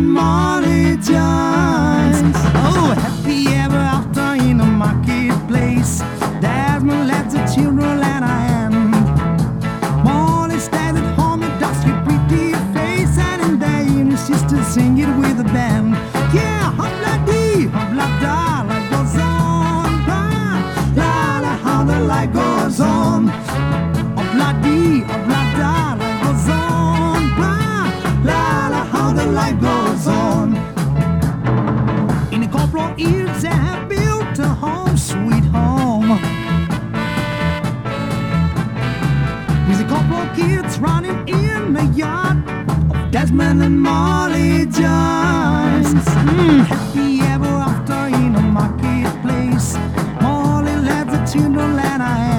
and Molly joins. Oh, happy ever after in a marketplace. Desmond led the children and I am. Molly stayed at home with dusty pretty face, and in the evening she still sing it with the band. Yeah, hop-la-dee, hop-la-da, life goes on. La-la, how the light goes on. Hop-la-dee, hop-la-da, life goes on. La-la, how the light goes on. In a couple of years they have built a home, sweet home, with a couple of kids running in the yard of Desmond and Molly Jones. Happy ever after in a marketplace. Molly led the children and I